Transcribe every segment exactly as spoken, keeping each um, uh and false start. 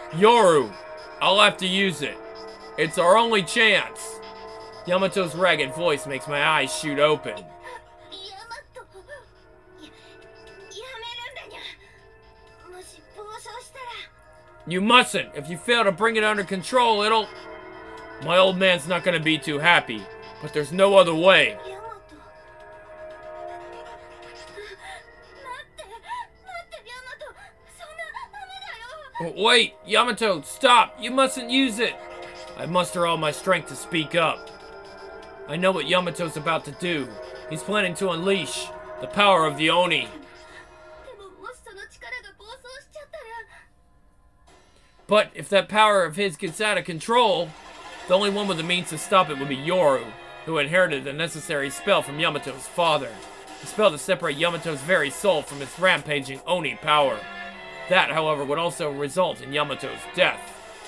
Yoru, I'll have to use it. It's our only chance. Yamato's ragged voice makes my eyes shoot open. You mustn't. If you fail to bring it under control, it'll... My old man's not gonna be too happy, but there's no other way. Wait, Yamato, stop! You mustn't use it! I muster all my strength to speak up. I know what Yamato's about to do. He's planning to unleash the power of the Oni. But if that power of his gets out of control, the only one with the means to stop it would be Yoru, who inherited the necessary spell from Yamato's father. The spell to separate Yamato's very soul from his rampaging Oni power. That, however, would also result in Yamato's death.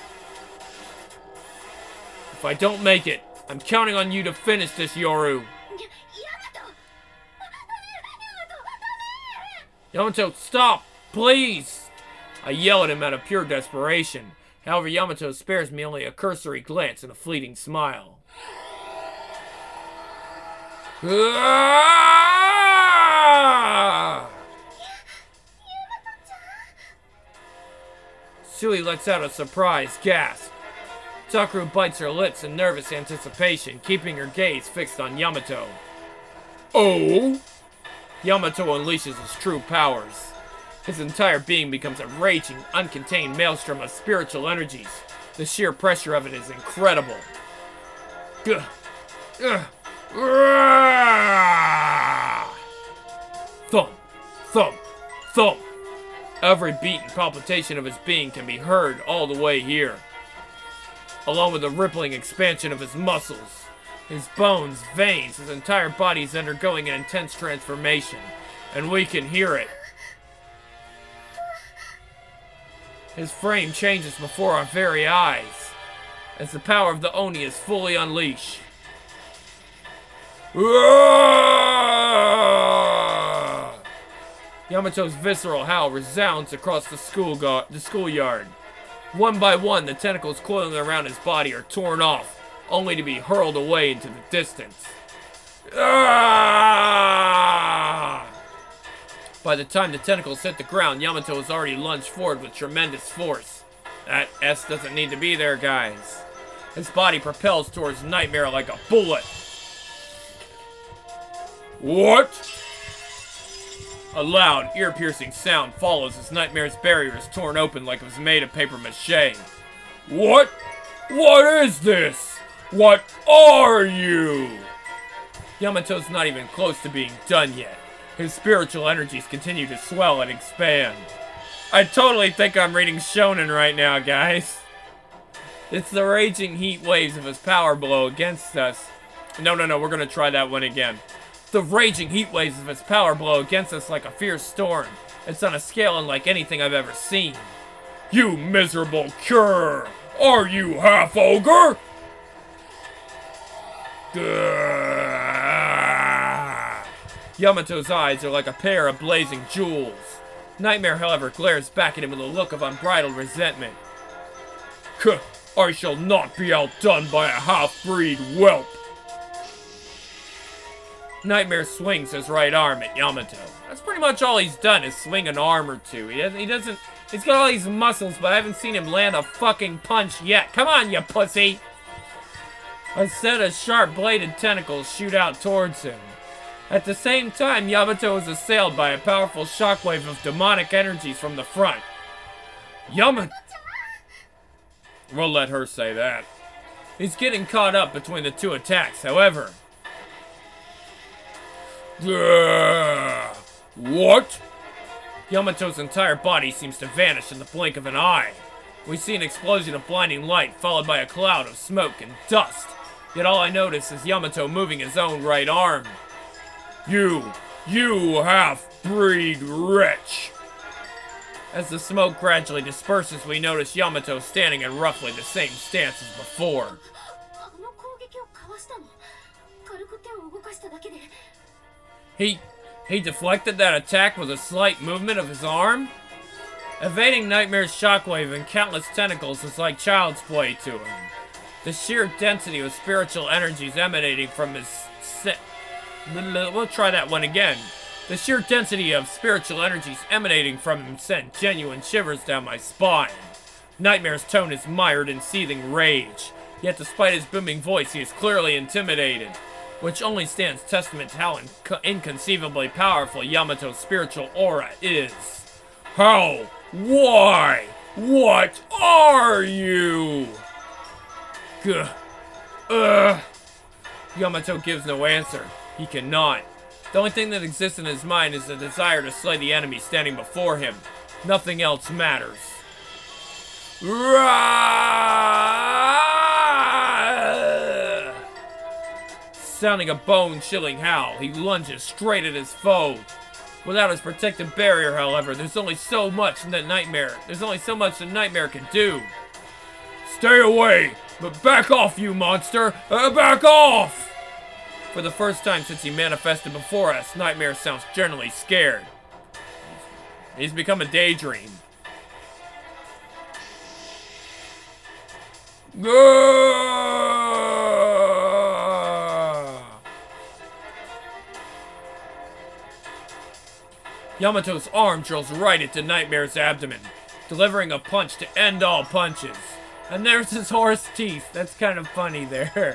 If I don't make it, I'm counting on you to finish this, Yoru. Yamato, stop! Please! I yell at him out of pure desperation. However, Yamato spares me only a cursory glance and a fleeting smile. Ah! Sui lets out a surprised gasp. Sakura bites her lips in nervous anticipation, keeping her gaze fixed on Yamato. Oh? Yamato unleashes his true powers. His entire being becomes a raging, uncontained maelstrom of spiritual energies. The sheer pressure of it is incredible. Gah. Gah. Thump, thump, thump. Every beat and palpitation of his being can be heard all the way here, along with the rippling expansion of his muscles. His bones, veins, his entire body is undergoing an intense transformation, and we can hear it. His frame changes before our very eyes, as the power of the Oni is fully unleashed. Yamato's visceral howl resounds across the, school the schoolyard. One by one, the tentacles coiling around his body are torn off, only to be hurled away into the distance. Ah! By the time the tentacles hit the ground, Yamato has already lunged forward with tremendous force. That S doesn't need to be there, guys. His body propels towards Nightmare like a bullet. What? A loud, ear-piercing sound follows as Nightmare's barrier is torn open like it was made of paper mache. What? What is this? What are you? Yamato's not even close to being done yet. His spiritual energies continue to swell and expand. I totally think I'm reading Shonen right now, guys. It's the raging heat waves of his power blow against us. No, no, no, we're gonna try that one again. The raging heat waves of his power blow against us like a fierce storm. It's on a scale unlike anything I've ever seen. You miserable cur! Are you half ogre? Gah. Yamato's eyes are like a pair of blazing jewels. Nightmare, however, glares back at him with a look of unbridled resentment. Kuh, I shall not be outdone by a half-breed whelp. Nightmare swings his right arm at Yamato. That's pretty much all he's done, is swing an arm or two. He doesn't, he doesn't, he's got all these muscles, but I haven't seen him land a fucking punch yet. Come on, you pussy! A set of sharp-bladed tentacles shoot out towards him. At the same time, Yamato is assailed by a powerful shockwave of demonic energies from the front. Yamato... We'll let her say that. He's getting caught up between the two attacks, however. Uh, what? Yamato's entire body seems to vanish in the blink of an eye. We see an explosion of blinding light, followed by a cloud of smoke and dust. Yet all I notice is Yamato moving his own right arm. You, you half-breed wretch! As the smoke gradually disperses, we notice Yamato standing in roughly the same stance as before. He, he deflected that attack with a slight movement of his arm? Evading Nightmare's shockwave and countless tentacles is like child's play to him. The sheer density of spiritual energies emanating from his se- We'll try that one again. The sheer density of spiritual energies emanating from him sent genuine shivers down my spine. Nightmare's tone is mired in seething rage. Yet despite his booming voice, he is clearly intimidated, which only stands testament to how inco- inconceivably powerful Yamato's spiritual aura is. How? Why? What are you? Gah. Ugh. Yamato gives no answer. He cannot. The only thing that exists in his mind is the desire to slay the enemy standing before him. Nothing else matters. Rah! Sounding a bone-chilling howl, he lunges straight at his foe. Without his protective barrier, however, there's only so much that Nightmare. There's only so much that Nightmare can do. Stay away! But back off, you monster! Uh, back off! For the first time since he manifested before us, Nightmare sounds generally scared. He's become a daydream. Yamato's arm drills right into Nightmare's abdomen, delivering a punch to end all punches. And there's his horse teeth. That's kind of funny there.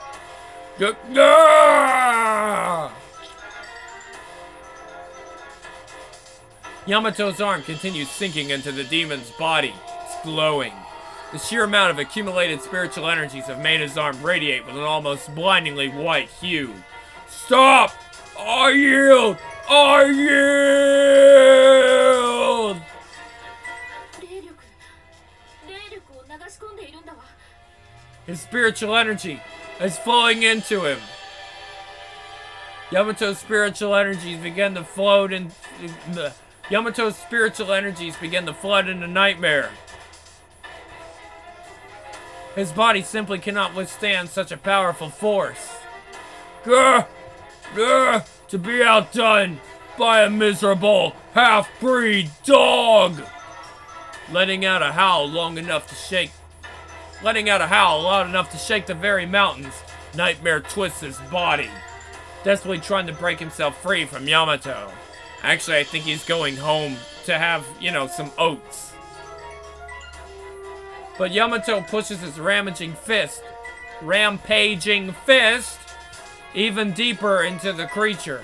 Yamato's arm continues sinking into the demon's body. It's glowing. The sheer amount of accumulated spiritual energies have made his arm radiate with an almost blindingly white hue. Stop! I yield! I yield! His spiritual energy is flowing into him. Yamato's spiritual energies begin to float in. Uh, Yamato's spiritual energies begin to flood into Nightmare. His body simply cannot withstand such a powerful force. Gah! Gah! To be outdone by a miserable half-breed dog! Letting out a howl long enough to shake. Letting out a howl loud enough to shake the very mountains, Nightmare twists his body, desperately trying to break himself free from Yamato. Actually, I think he's going home to have, you know, some oats. But Yamato pushes his rampaging fist, rampaging fist, even deeper into the creature.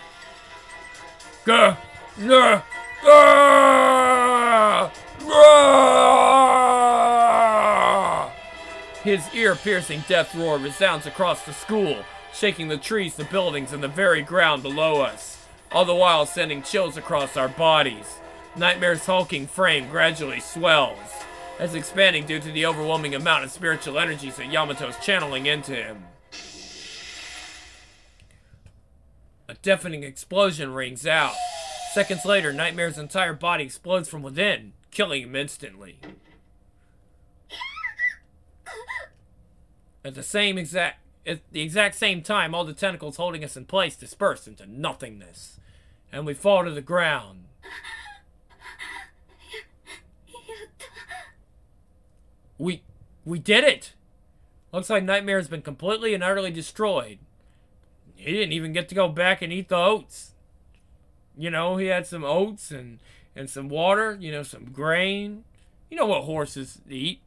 Gah! Gah! Gah! Gah! His ear-piercing death roar resounds across the school, shaking the trees, the buildings, and the very ground below us, all the while sending chills across our bodies. Nightmare's hulking frame gradually swells, as expanding due to the overwhelming amount of spiritual energies that Yamato's channeling into him. A deafening explosion rings out. Seconds later, Nightmare's entire body explodes from within, killing him instantly. At the same exact at the exact same time, all the tentacles holding us in place disperse into nothingness, and we fall to the ground. We we did it! Looks like Nightmare has been completely and utterly destroyed. He didn't even get to go back and eat the oats. You know, he had some oats and, and some water, you know, some grain. You know what horses eat.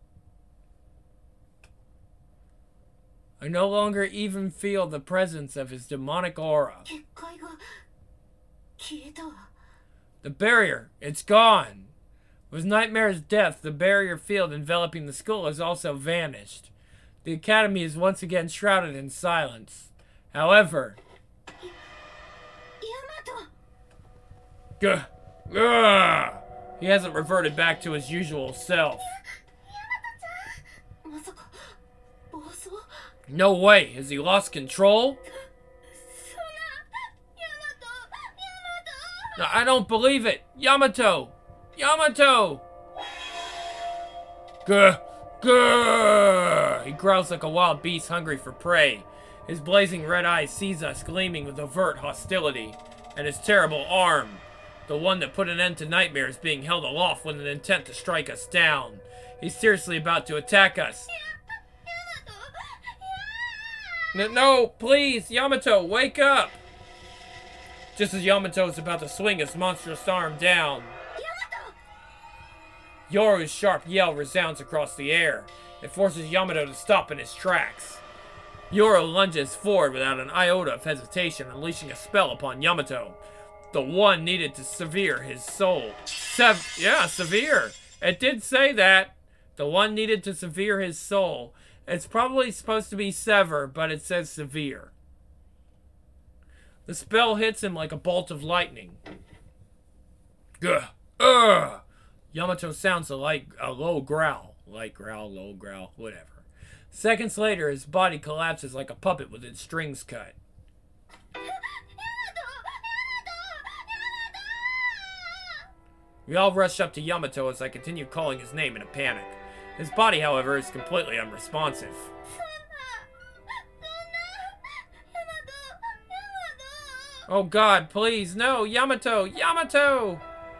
I no longer even feel the presence of his demonic aura. The barrier, it's gone. With Nightmare's death, the barrier field enveloping the school has also vanished. The academy is once again shrouded in silence. However, Gah! Gah! He hasn't reverted back to his usual self. No way! Has he lost control? No, I don't believe it! Yamato! Yamato! Gah! Gah! He growls like a wild beast hungry for prey. His blazing red eyes seize us, gleaming with overt hostility. And his terrible arm, The one that put an end to nightmares being held aloft with an intent to strike us down. He's seriously about to attack us. No, no, please, Yamato, wake up! Just as Yamato is about to swing his monstrous arm down, Yoru's sharp yell resounds across the air. It forces Yamato to stop in his tracks. Yoru lunges forward without an iota of hesitation, unleashing a spell upon Yamato. The one needed to sever his soul. Sev- yeah, severe. It did say that. The one needed to sever his soul. It's probably supposed to be sever, but it says severe. The spell hits him like a bolt of lightning. Gah! Ugh! Yamato sounds a, light, a low growl. Light growl, low growl, whatever. Seconds later, his body collapses like a puppet with its strings cut. We all rush up to Yamato as I continue calling his name in a panic. His body, however, is completely unresponsive. Oh God, please, no! Yamato! Yamato!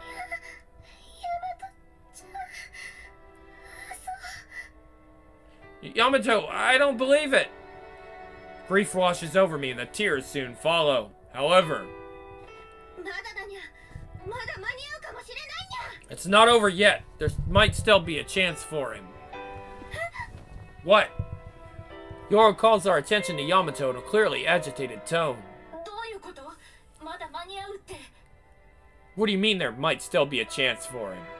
Yamato, I don't believe it! Grief washes over me and the tears soon follow. However, it's not over yet. There might still be a chance for him. What? Yoru calls our attention to Yamato in a clearly agitated tone. What do you mean there might still be a chance for him?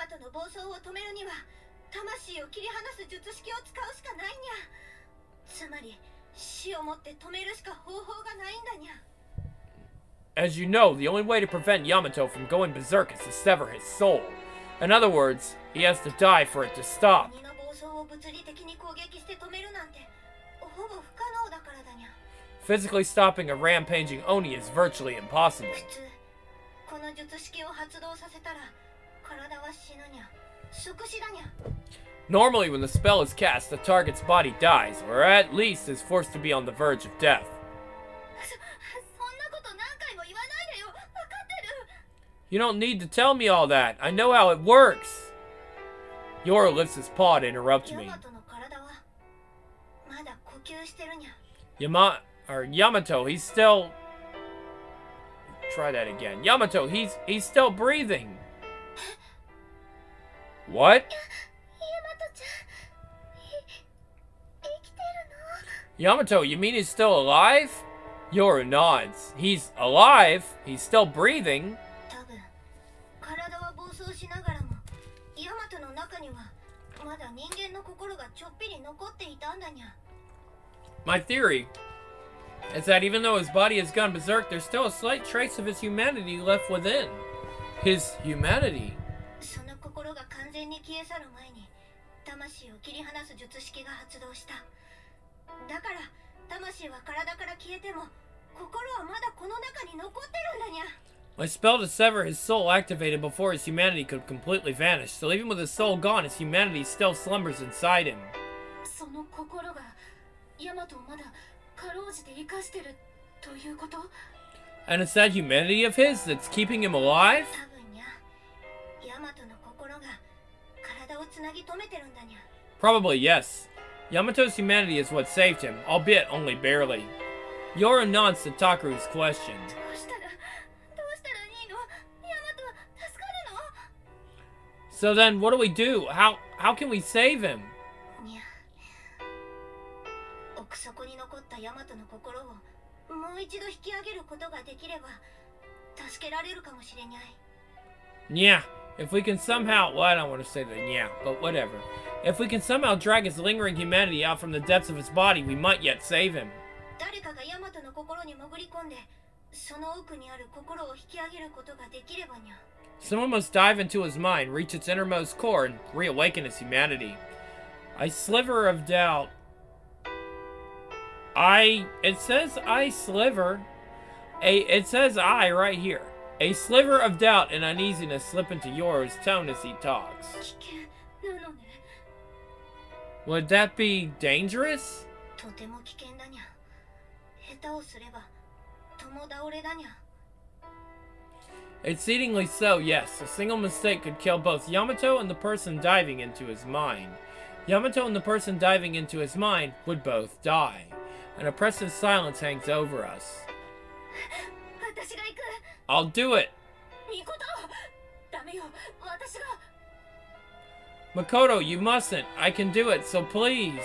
As you know, the only way to prevent Yamato from going berserk is to sever his soul. In other words, he has to die for it to stop. Physically stopping a rampaging Oni is virtually impossible. Normally, when the spell is cast, the target's body dies, or at least is forced to be on the verge of death. You don't need to tell me all that. I know how it works. Yoru lifts his paw to interrupt me. Yama or Yamato, he's still. Try that again. Yamato, he's he's still breathing. What? Yamato, you mean he's still alive? Yoru nods. He's alive. He's still breathing. My theory is that even though his body has gone berserk, there's still a slight trace of his humanity left within. His humanity. My spell to sever his soul activated before his humanity could completely vanish, so even with his soul gone, his humanity still slumbers inside him. And it's that humanity of his that's keeping him alive? Probably yes. Yamato's humanity is what saved him, albeit only barely. Yoru nods to Takuru's question. So then, what do we do? How how can we save him? Yeah, if we can somehow, well, I don't want to say that, yeah, but whatever. If we can somehow drag his lingering humanity out from the depths of his body, we might yet save him. Someone must dive into his mind, reach its innermost core, and reawaken his humanity. A sliver of doubt. I, it says I sliver. A, it says I right here. A sliver of doubt and uneasiness slip into Yoru's tone as he talks. Would that be dangerous? Exceedingly so, yes. A single mistake could kill both Yamato and the person diving into his mind. Yamato and the person diving into his mind would both die. An oppressive silence hangs over us. I'll do it! Makoto, you mustn't. I can do it, so please.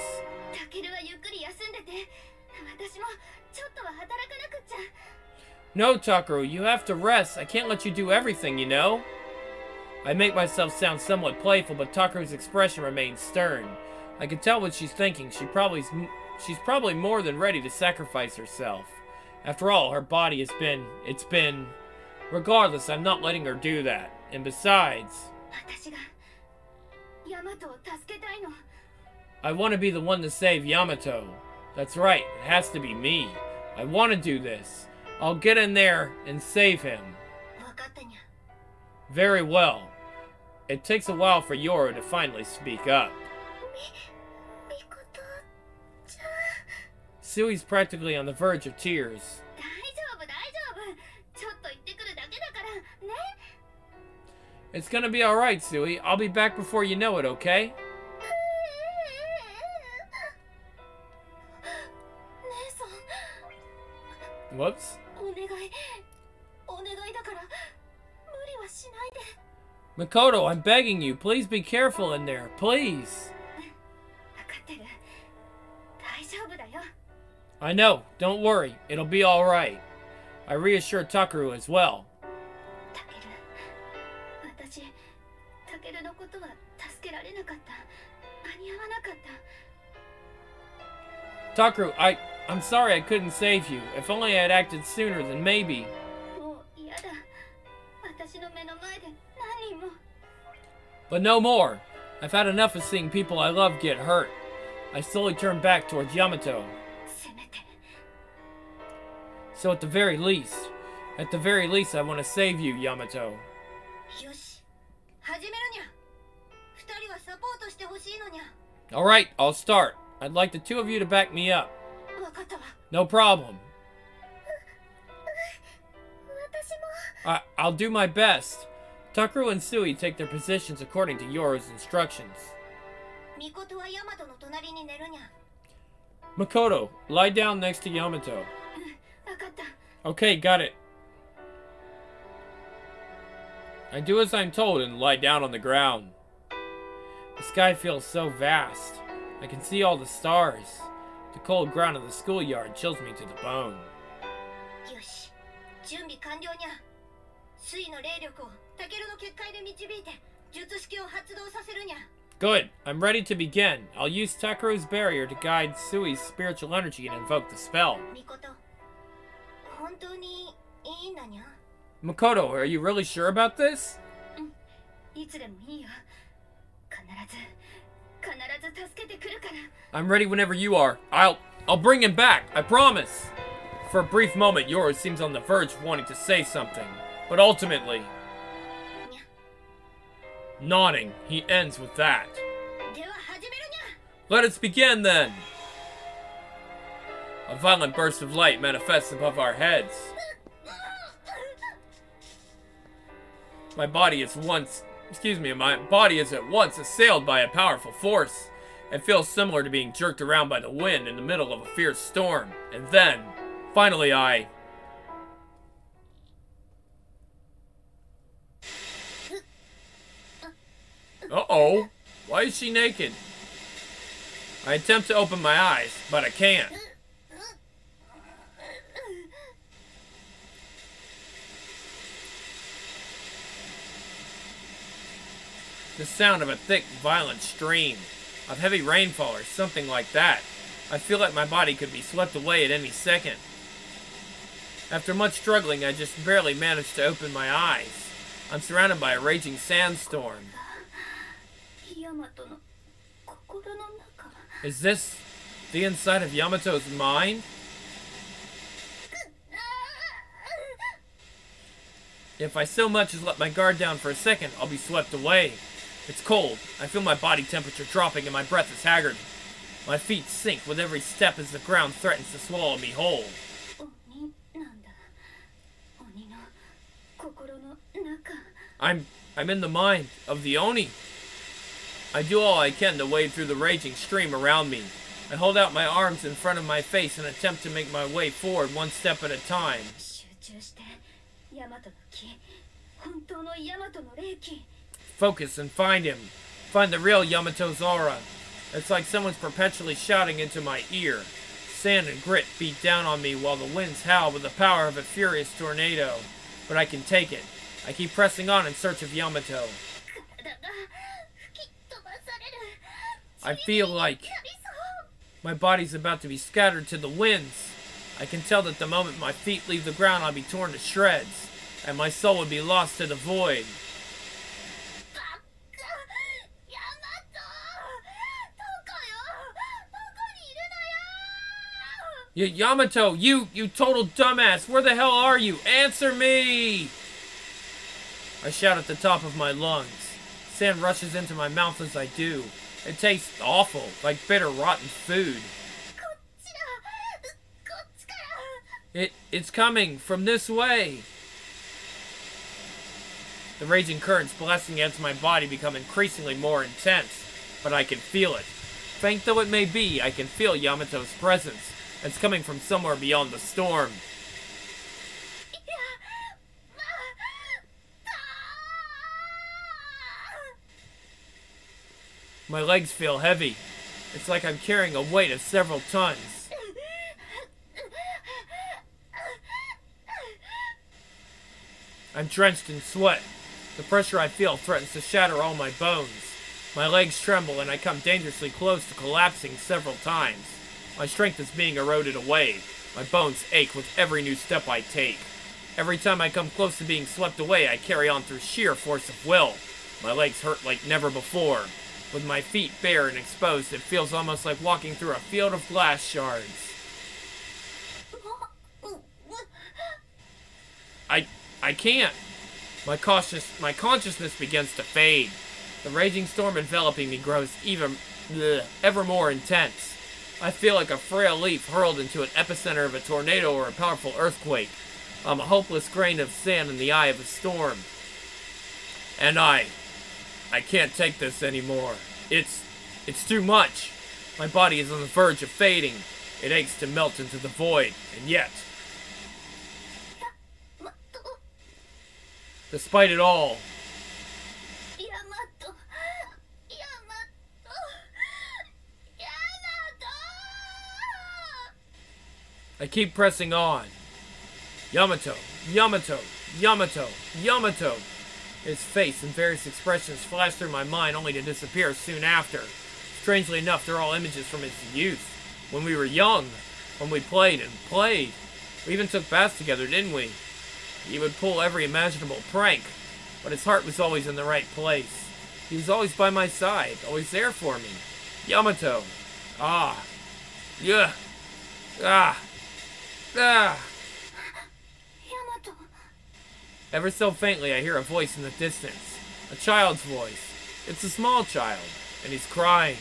No, Takeru, you have to rest. I can't let you do everything, you know? I make myself sound somewhat playful, but Takeru's expression remains stern. I can tell what she's thinking. She probably, she's probably more than ready to sacrifice herself. After all, her body has been, it's been... Regardless, I'm not letting her do that. And besides... I want to be the one to save Yamato. That's right, it has to be me. I want to do this. I'll get in there and save him. Very well. It takes a while for Yoru to finally speak up. Sui's practically on the verge of tears. It's gonna be alright, Sui. I'll be back before you know it, okay? Whoops. Makoto, I'm begging you. Please be careful in there. Please. I know. Don't worry. It'll be alright. I reassure Takeru as well. Takeru, I... I'm sorry I couldn't save you. If only I had acted sooner, then maybe... But no more. I've had enough of seeing people I love get hurt. I slowly turn back towards Yamato. So at the very least, at the very least, I want to save you, Yamato. Alright, I'll start. I'd like the two of you to back me up. No problem. I, I'll do my best. Takeru and Sui take their positions according to Yoru's instructions. Makoto, lie down next to Yamato. Okay, got it. I do as I'm told and lie down on the ground. The sky feels so vast. I can see all the stars. The cold ground of the schoolyard chills me to the bone. Good. I'm ready to begin. I'll use Takeru's barrier to guide Sui's spiritual energy and invoke the spell. Makoto, are you really sure about this? I'm ready whenever you are. I'll... I'll bring him back, I promise! For a brief moment, Yoru seems on the verge of wanting to say something. But ultimately... Nodding, he ends with that. Let us begin, then! A violent burst of light manifests above our heads. My body is once... Excuse me, my body is at once assailed by a powerful force. It feels similar to being jerked around by the wind in the middle of a fierce storm. And then, finally I... Uh-oh. Why is she naked? I attempt to open my eyes, but I can't. The sound of a thick, violent stream, of heavy rainfall or something like that. I feel like my body could be swept away at any second. After much struggling, I just barely managed to open my eyes. I'm surrounded by a raging sandstorm. Is this the inside of Yamato's mind? If I so much as let my guard down for a second, I'll be swept away. It's cold. I feel my body temperature dropping and my breath is haggard. My feet sink with every step as the ground threatens to swallow me whole. I'm I'm in the mind of the Oni. I do all I can to wade through the raging stream around me. I hold out my arms in front of my face and attempt to make my way forward one step at a time. Focus and find him. Find the real Yamato's aura. It's like someone's perpetually shouting into my ear. Sand and grit beat down on me while the winds howl with the power of a furious tornado. But I can take it. I keep pressing on in search of Yamato. I feel like my body's about to be scattered to the winds. I can tell that the moment my feet leave the ground, I'll be torn to shreds, and my soul would be lost to the void. Y- Yamato, you, you total dumbass, where the hell are you? Answer me! I shout at the top of my lungs. Sand rushes into my mouth as I do. It tastes awful, like bitter, rotten food. It, it's coming from this way. The raging currents blasting against my body become increasingly more intense, but I can feel it. Faint though it may be, I can feel Yamato's presence. It's coming from somewhere beyond the storm. My legs feel heavy. It's like I'm carrying a weight of several tons. I'm drenched in sweat. The pressure I feel threatens to shatter all my bones. My legs tremble and I come dangerously close to collapsing several times. My strength is being eroded away. My bones ache with every new step I take. Every time I come close to being swept away, I carry on through sheer force of will. My legs hurt like never before. With my feet bare and exposed, it feels almost like walking through a field of glass shards. I I can't. My cautious, my consciousness begins to fade. The raging storm enveloping me grows even bleh, ever more intense. I feel like a frail leaf hurled into an epicenter of a tornado or a powerful earthquake. I'm a hopeless grain of sand in the eye of a storm. And I... I can't take this anymore. It's... it's too much. My body is on the verge of fading. It aches to melt into the void, and yet... despite it all... I keep pressing on. Yamato, Yamato, Yamato, Yamato. His face and various expressions flash through my mind only to disappear soon after. Strangely enough, they're all images from his youth. When we were young. When we played and played. We even took baths together, didn't we? He would pull every imaginable prank. But his heart was always in the right place. He was always by my side, always there for me. Yamato. Ah. Yeah. Ah. Ah! Ever so faintly, I hear a voice in the distance. A child's voice. It's a small child, and he's crying.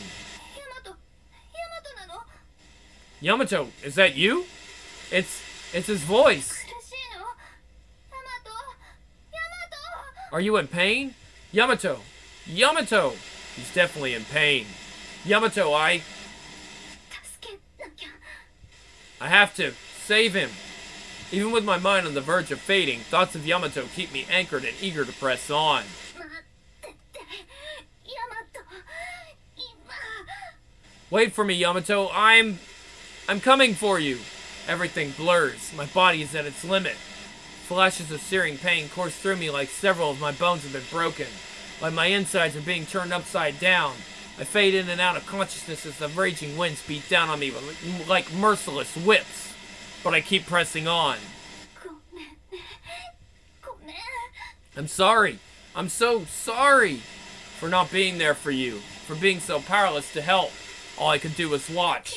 Yamato, is that you? It's... it's his voice. Are you in pain? Yamato! Yamato! He's definitely in pain. Yamato, I... I have to save him. Even with my mind on the verge of fading, thoughts of Yamato keep me anchored and eager to press on. Wait for me, Yamato. I'm... I'm coming for you. Everything blurs. My body is at its limit. Flashes of searing pain course through me like several of my bones have been broken. Like my insides are being turned upside down. I fade in and out of consciousness as the raging winds beat down on me like merciless whips. But I keep pressing on. I'm sorry. I'm so sorry for not being there for you. For being so powerless to help. All I could do was watch.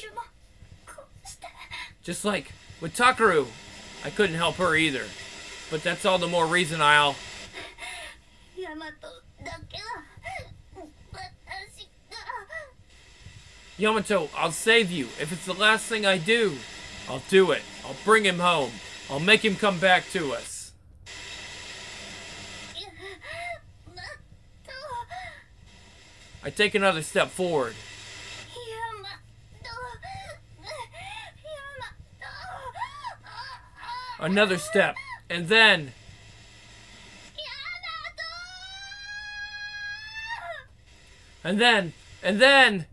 Just like with Takaru. I couldn't help her either. But that's all the more reason I'll... Yamato, I'll save you. If it's the last thing I do, I'll do it. I'll bring him home. I'll make him come back to us. I take another step forward. Another step. And then... And then... And then...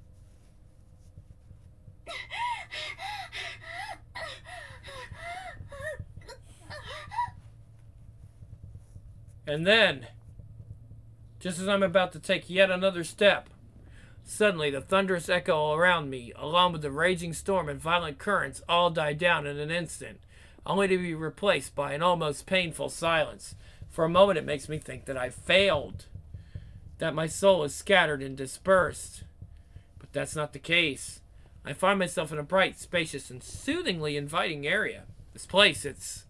And then... Just as I'm about to take yet another step, suddenly the thunderous echo around me, along with the raging storm and violent currents, all died down in an instant, only to be replaced by an almost painful silence. For a moment it makes me think that I failed, that my soul is scattered and dispersed. But that's not the case. I find myself in a bright, spacious, and soothingly inviting area. This place, it's...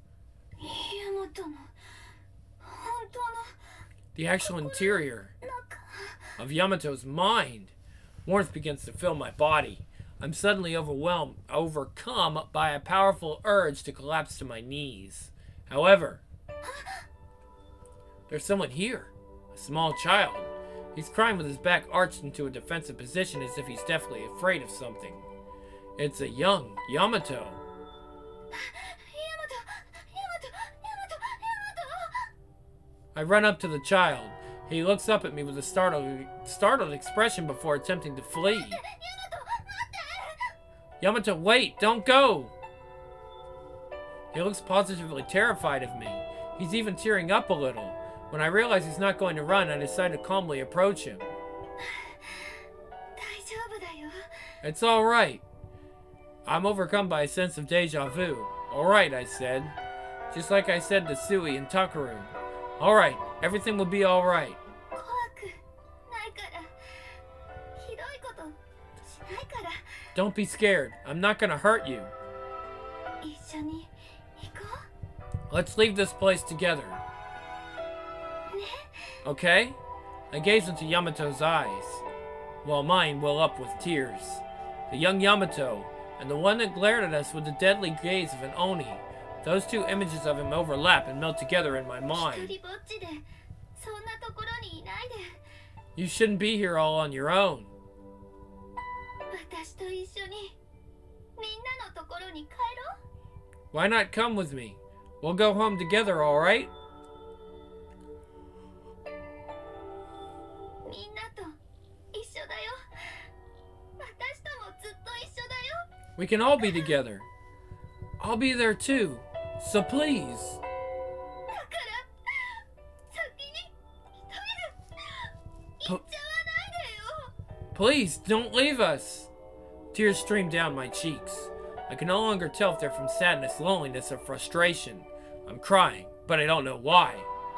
the actual interior of Yamato's mind. Warmth begins to fill my body. I'm suddenly overwhelmed, overcome by a powerful urge to collapse to my knees. However, there's someone here, a small child. He's crying with his back arched into a defensive position as if he's definitely afraid of something. It's a young Yamato. I run up to the child. He looks up at me with a startled, startled expression before attempting to flee. Yamato, wait! Don't go! He looks positively terrified of me. He's even tearing up a little. When I realize he's not going to run, I decide to calmly approach him. It's alright. I'm overcome by a sense of deja vu. Alright, I said. Just like I said to Sui and Takaru. Alright, everything will be alright. Don't be scared. I'm not gonna hurt you. Let's leave this place together. Okay? I gaze into Yamato's eyes, while mine well up with tears. The young Yamato, and the one that glared at us with the deadly gaze of an Oni. Those two images of him overlap and melt together in my mind. You shouldn't be here all on your own. Why not come with me? We'll go home together, alright? We can all be together. I'll be there too. So please. P- please, don't leave us. Tears stream down my cheeks. I can no longer tell if they're from sadness, loneliness, or frustration. I'm crying, but I don't know why.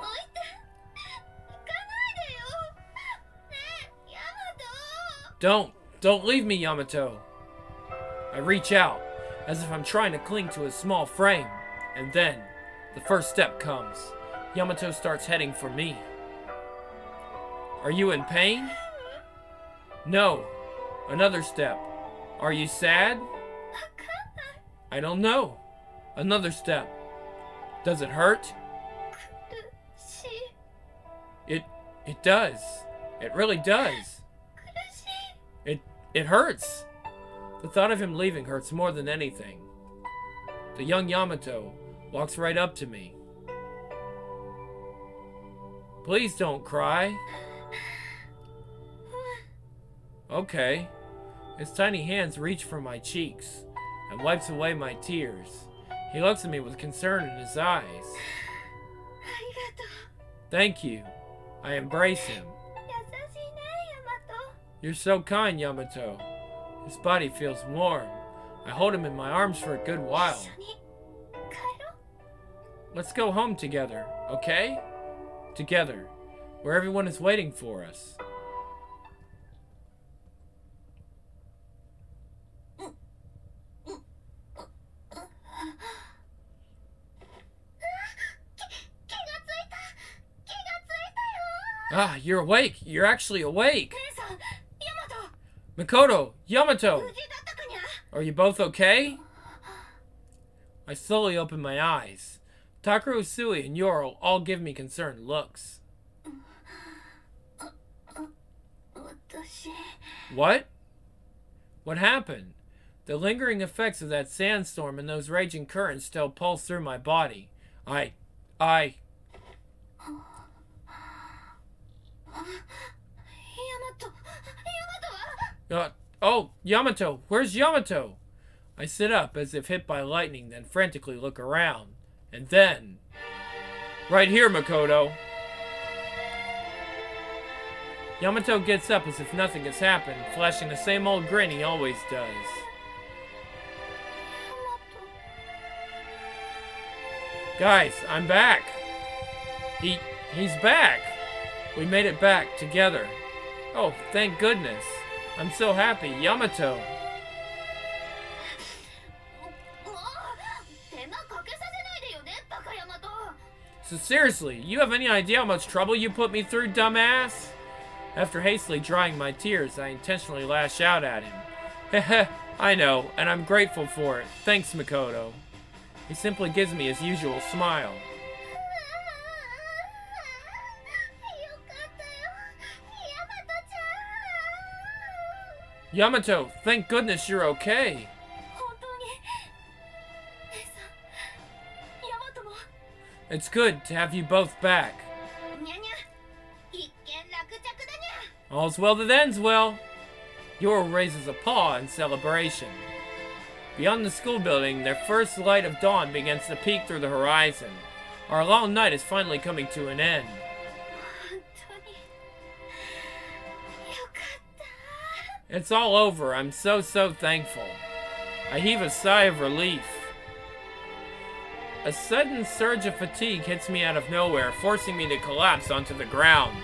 Don't. Don't leave me, Yamato. I reach out, as if I'm trying to cling to his small frame. And then, the first step comes. Yamato starts heading for me. Are you in pain? No. Another step. Are you sad? I don't know. Another step. Does it hurt? It it does. It really does. It it hurts. The thought of him leaving hurts more than anything. The young Yamato walks right up to me. Please don't cry. Okay. His tiny hands reach for my cheeks and wipes away my tears. He looks at me with concern in his eyes. Thank you. I embrace him. You're so kind, Yamato. His body feels warm. I hold him in my arms for a good while. Let's go home together, okay? Together, where everyone is waiting for us. Ah, you're awake. You're actually awake. Mikoto, Yamato. Are you both okay? I slowly open my eyes. Takaru, Sui, and Yoro all give me concerned looks. What? What happened? The lingering effects of that sandstorm and those raging currents still pulse through my body. I... I... Uh, oh, Yamato! Where's Yamato? I sit up as if hit by lightning, then frantically look around. And then... Right here, Makoto! Yamato gets up as if nothing has happened, flashing the same old grin he always does. Guys, I'm back! He... he's back! We made it back, together. Oh, thank goodness. I'm so happy. Yamato! So seriously, you have any idea how much trouble you put me through, dumbass? After hastily drying my tears, I intentionally lash out at him. Heh I know, and I'm grateful for it. Thanks, Makoto. He simply gives me his usual smile. Yamato, thank goodness you're okay. It's good to have you both back. All's well that ends well. Yor raises a paw in celebration. Beyond the school building, their first light of dawn begins to peek through the horizon. Our long night is finally coming to an end. It's all over. I'm so, so thankful. I heave a sigh of relief. A sudden surge of fatigue hits me out of nowhere, forcing me to collapse onto the ground.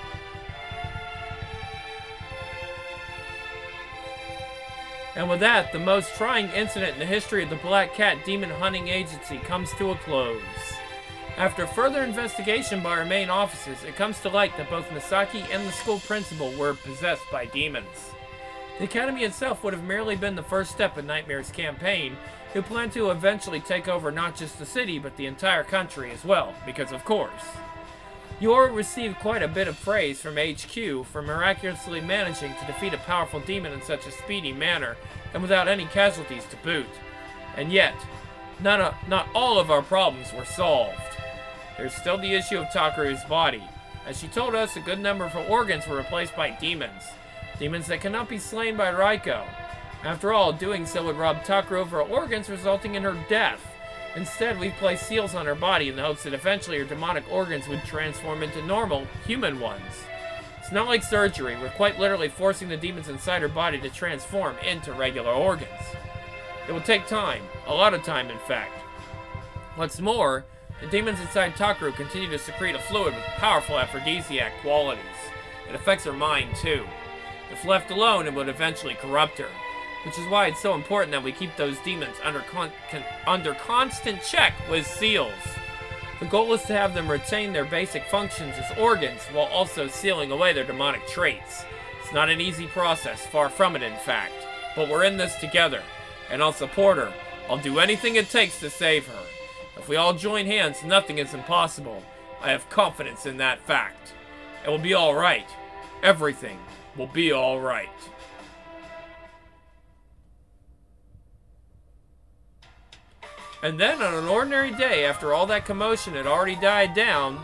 And with that, the most trying incident in the history of the Black Cat Demon Hunting Agency comes to a close. After further investigation by our main officers, it comes to light that both Misaki and the school principal were possessed by demons. The academy itself would have merely been the first step in Nightmare's campaign, who planned to eventually take over not just the city, but the entire country as well, because of course. Yor received quite a bit of praise from H Q for miraculously managing to defeat a powerful demon in such a speedy manner, and without any casualties to boot. And yet, none of, not all of our problems were solved. There's still the issue of Takeru's body. As she told us, a good number of her organs were replaced by demons. Demons that cannot be slain by Raiko. After all, doing so would rob Takeru of her organs, resulting in her death. Instead, we've placed seals on her body in the hopes that eventually her demonic organs would transform into normal, human ones. It's not like surgery, we're quite literally forcing the demons inside her body to transform into regular organs. It will take time, a lot of time in fact. What's more, the demons inside Takeru continue to secrete a fluid with powerful aphrodisiac qualities. It affects her mind too. If left alone, it would eventually corrupt her. Which is why it's so important that we keep those demons under con con under constant check with seals. The goal is to have them retain their basic functions as organs while also sealing away their demonic traits. It's not an easy process, far from it in fact. But we're in this together, and I'll support her. I'll do anything it takes to save her. If we all join hands, nothing is impossible. I have confidence in that fact. It will be alright. Everything will be alright. And then on an ordinary day, after all that commotion had already died down...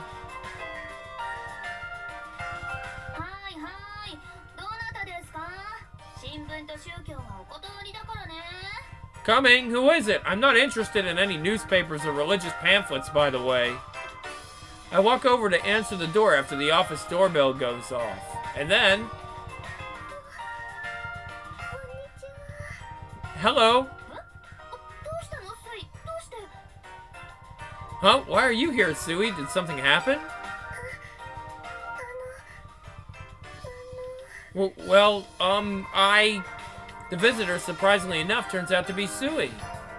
Coming! Who is it? I'm not interested in any newspapers or religious pamphlets, by the way. I walk over to answer the door after the office doorbell goes off. And then... Hello? Huh? Why are you here, Sui? Did something happen? Well, well, um, I... The visitor, surprisingly enough, turns out to be Sui.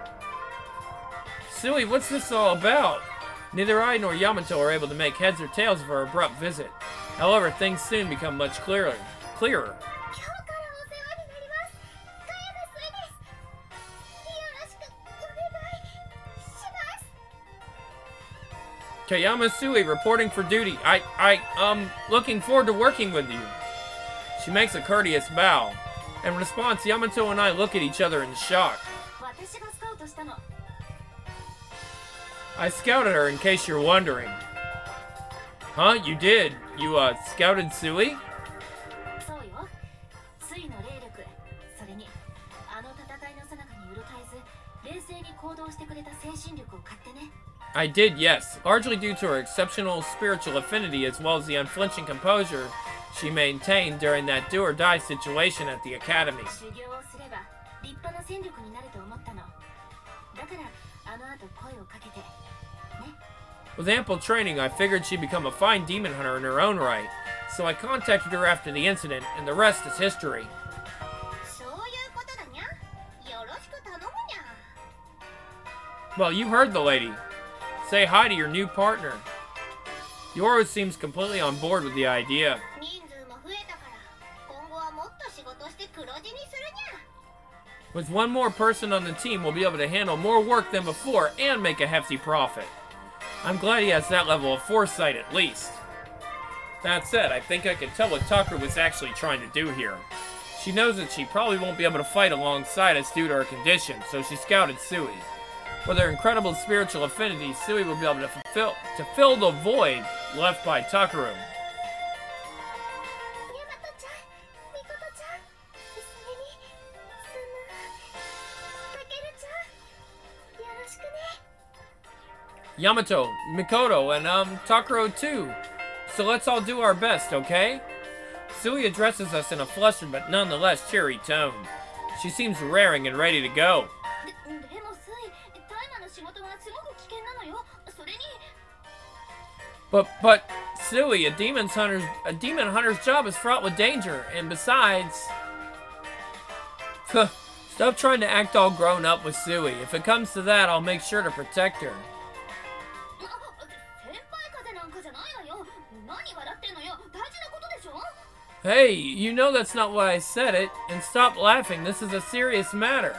Sui, what's this all about? Neither I nor Yamato are able to make heads or tails of our abrupt visit. However, things soon become much clearer. Clearer. Kayama Sui reporting for duty. I, I, um, looking forward to working with you. She makes a courteous bow. In response, Yamato and I look at each other in shock. 私がスカウトしたの。 I scouted her in case you're wondering. Huh? You did? You, uh, scouted Sui? そうよ。スイの霊力、それにあの戦いの最中にうろたえず、冷静に行動してくれた精神力を買ってね。 I did, yes. Largely due to her exceptional spiritual affinity as well as the unflinching composure she maintained during that do-or-die situation at the academy. 修行をすれば立派な戦力になると思ったの。だからあの後声をかけてね。 With ample training, I figured she'd become a fine demon hunter in her own right, so I contacted her after the incident, and the rest is history. そういうことだにゃ。よろしく頼むにゃ。 Well, you heard the lady. Say hi to your new partner. Yoru seems completely on board with the idea. 人数も増えたから、今後はもっと仕事して黒字にするにゃ。 With one more person on the team, we'll be able to handle more work than before and make a hefty profit. I'm glad he has that level of foresight at least. That said, I think I can tell what Tucker was actually trying to do here. She knows that she probably won't be able to fight alongside us due to her condition, so she scouted Sui. With her incredible spiritual affinity, Sui will be able to fulfill to fill the void left by Tucker. ヤマトちゃん、ミコトちゃん、それに、その、タケルちゃん、よろしくね。 Yamato, Mikoto, and um, Takuro too. So let's all do our best, okay? Sui addresses us in a flustered but nonetheless cheery tone. She seems raring and ready to go. で、でもスイ、大麻の仕事はすごく危険なのよ。それに、 But, but, Sui, a demon's hunter's, a demon hunter's job is fraught with danger, and besides... Stop trying to act all grown up with Sui. If it comes to that, I'll make sure to protect her. 先輩風なんかじゃないわよ。何笑ってんのよ。大事なことでしょ。 Hey, you know that's not why I said it, and stop laughing, this is a serious matter.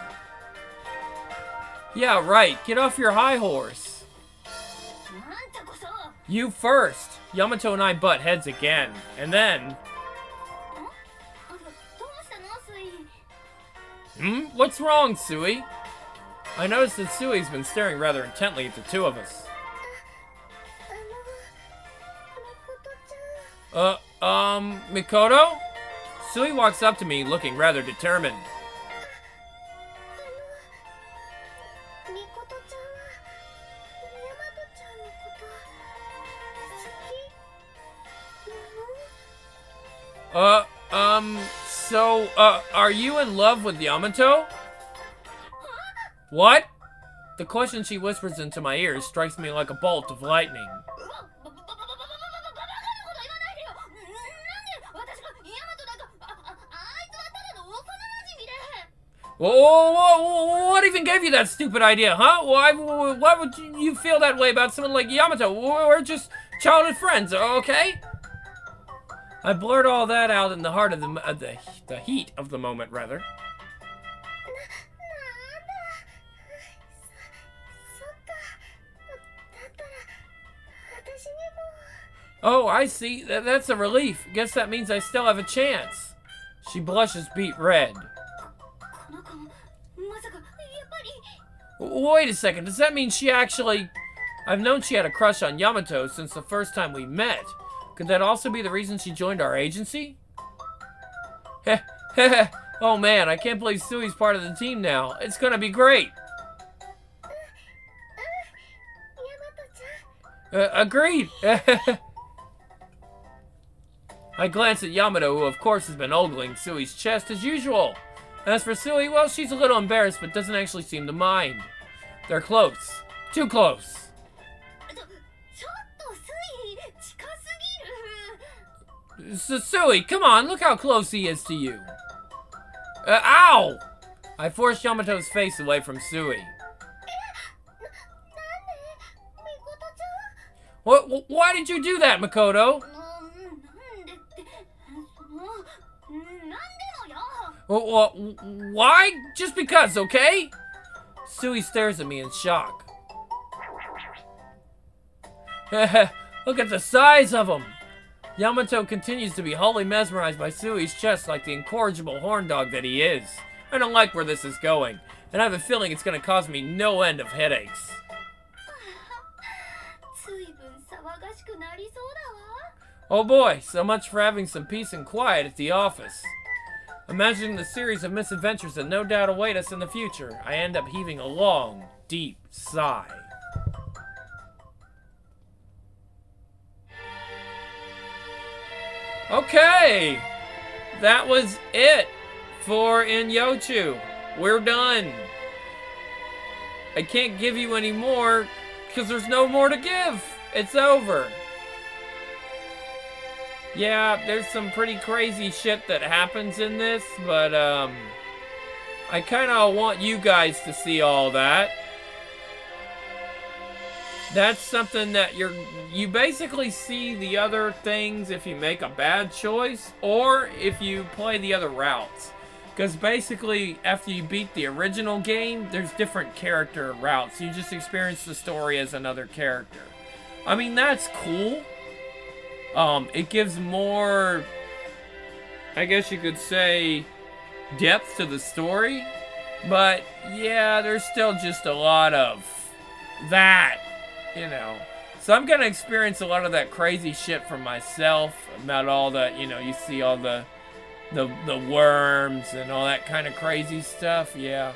Yeah, right, get off your high horse. なんてこそ。 You first. Yamato and I butt heads again, and then... ん？あ、どうしたのスイ。 Hmm? What's wrong, Sui? I noticed that Sui's been staring rather intently at the two of us. あの、ミコトちゃん。 Uh, um, Mikoto? Sui walks up to me, looking rather determined. あの、ミコトちゃんは、ヤマトちゃんのこと好きなの？ Uh, um, so, uh, are you in love with Yamato? What? The question she whispers into my ears strikes me like a bolt of lightning. うわ、ばばばばばばばばばばバカなこと言わないでよ。なんで私がヤマトなんか、あ、あ、あいつはただの幼馴染で。 Whoa, what even gave you that stupid idea, huh? Why, why would you feel that way about someone like Yamato? We're just childhood friends, okay? I blurt all that out in the heart of the, uh, the, the heat of the moment, rather. な、なんだ。そ、そっか。だったら、私にも。 Oh, I see. Th that's a relief. Guess that means I still have a chance. She blushes beet red. この子も、まさか、やっぱり。 Wait a second. Does that mean she actually... I've known she had a crush on Yamato since the first time we met. Could that also be the reason she joined our agency? Heh, heh, heh. Oh man, I can't believe Sui's part of the team now. It's gonna be great. ヤマトちゃん。 Uh, agreed. I glance at Yamato, who of course has been ogling Sui's chest as usual. As for Sui, well, she's a little embarrassed, but doesn't actually seem to mind. They're close. Too close. ちょ、ちょっとスイ、近すぎる。 So, Sui, come on, look how close he is to you. Uh, ow! I forced Yamato's face away from Sui. な、なんでミコトちゃん。 What? wh- Why did you do that, Makoto? うん、なんでって、その、なんでもよ。 Wh- wh- Why? Just because, okay? Sui stares at me in shock. Look at the size of him. Yamato continues to be wholly mesmerized by Sui's chest like the incorrigible horn dog that he is. I don't like where this is going, and I have a feeling it's going to cause me no end of headaches. Oh boy, so much for having some peace and quiet at the office. Imagining the series of misadventures that no doubt await us in the future, I end up heaving a long, deep sigh. Okay, that was it for Inyochu. We're done. I can't give you any more because there's no more to give. It's over. Yeah, there's some pretty crazy shit that happens in this, but um, I kind of want you guys to see all that. That's something that you're, you basically see the other things if you make a bad choice, or if you play the other routes. Because basically, after you beat the original game, there's different character routes. You just experience the story as another character. I mean, that's cool. Um, it gives more, I guess you could say, depth to the story. But, yeah, there's still just a lot of that, you know. So I'm going to experience a lot of that crazy shit for myself. About all the, you know, you see all the, the, the worms and all that kind of crazy stuff, yeah.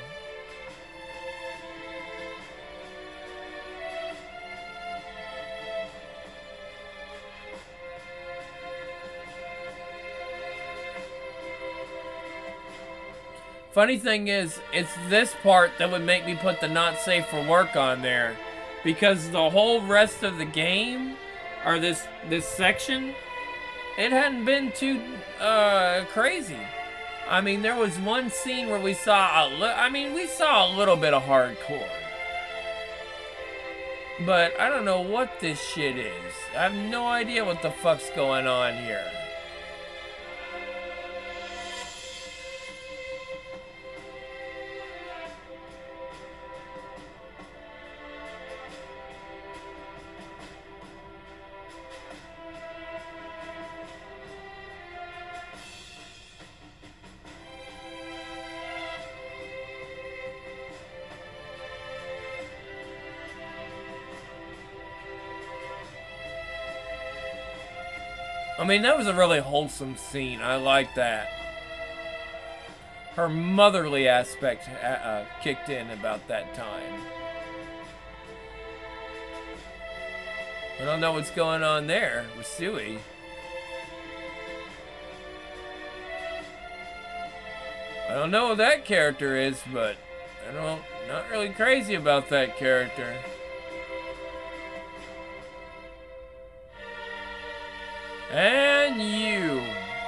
Funny thing is, it's this part that would make me put the not safe for work on there. Because the whole rest of the game, or this this section, it hadn't been too uh, crazy. I mean, there was one scene where we saw a li- I mean, we saw a little bit of hardcore. But I don't know what this shit is. I have no idea what the fuck's going on here. I mean, that was a really wholesome scene. I like that. Her motherly aspect uh, kicked in about that time. I don't know what's going on there with Sui. I don't know what that character is, but I don't, not really crazy about that character. And you.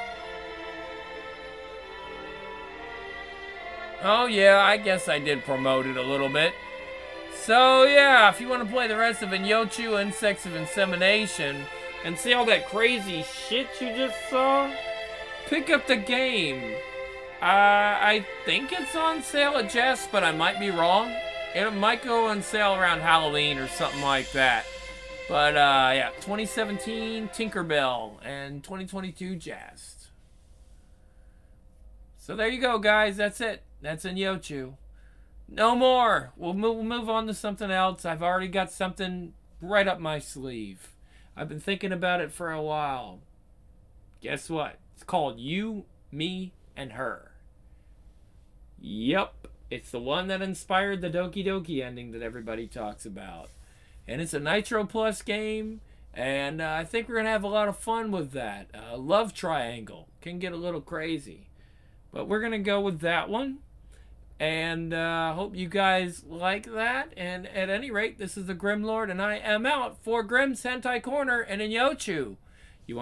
Oh yeah, I guess I did promote it a little bit. So yeah, if you want to play the rest of Inyochu Insects of Insemination and see all that crazy shit you just saw, pick up the game. Uh, I think it's on sale at Jess, but I might be wrong. It might go on sale around Halloween or something like that. But, uh, yeah, twenty seventeen Tinkerbell and twenty twenty-two Jazz. So there you go, guys. That's it. That's Inyochu. No more. We'll move, we'll move on to something else. I've already got something right up my sleeve. I've been thinking about it for a while. Guess what? It's called You, Me, and Her. Yep. It's the one that inspired the Doki Doki ending that everybody talks about. And it's a Nitro Plus game, and uh, I think we're going to have a lot of fun with that. Uh, Love Triangle can get a little crazy. But we're going to go with that one. And I uh, hope you guys like that. And at any rate, this is the Grimlord, and I am out for Grim's Hentai Corner and Inyochu.